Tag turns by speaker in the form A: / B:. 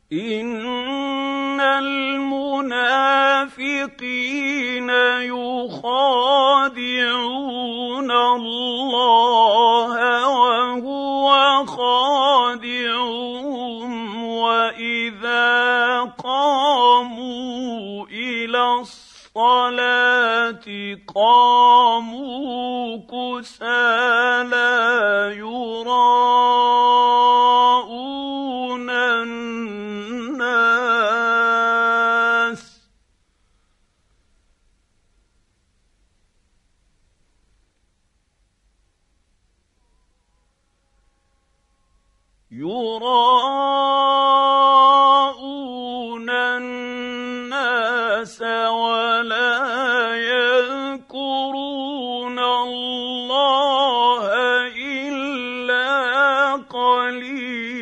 A: إن المنافقين يخادعون الله وهو خادعهم وإذا قاموا إلى الصلاة قاموا كسالى يراءون الناس ولا يذكرون الله إلا قليلا.